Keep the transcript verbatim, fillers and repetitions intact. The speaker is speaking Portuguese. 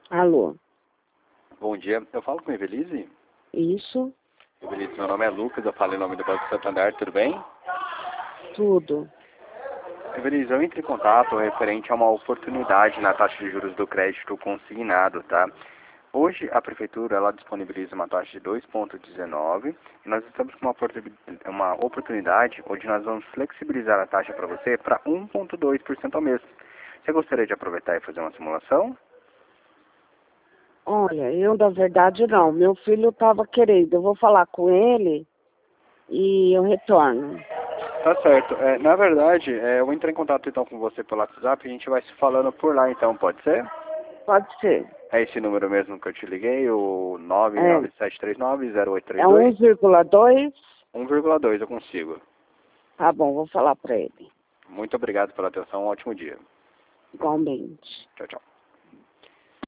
Alô? Bom dia, eu falo com a Evelise? Isso? Evelise, meu nome é Lucas, eu falo em nome do Banco Santander, tudo bem? Tudo. Evelise, eu entro em contato referente a uma oportunidade na taxa de juros do crédito consignado, tá? Hoje a Prefeitura ela disponibiliza uma taxa de dois vírgula dezenove e nós estamos com uma, uma oportunidade onde nós vamos flexibilizar a taxa para você para um vírgula dois por cento ao mês. Você gostaria de aproveitar e fazer uma simulação? Olha, eu da verdade não. Meu filho estava querendo. Eu vou falar com ele e eu retorno. Tá certo. É, na verdade, é, eu vou entrar em contato então com você pelo WhatsApp e a gente vai se falando por lá então, pode ser? Pode ser. É esse número mesmo que eu te liguei, o nove É, nove sete três nove zero oito três é um dois? vírgula dois? um vírgula dois eu consigo. Tá bom, vou falar para ele. Muito obrigado pela atenção, um ótimo dia. Igualmente. Tchau, tchau.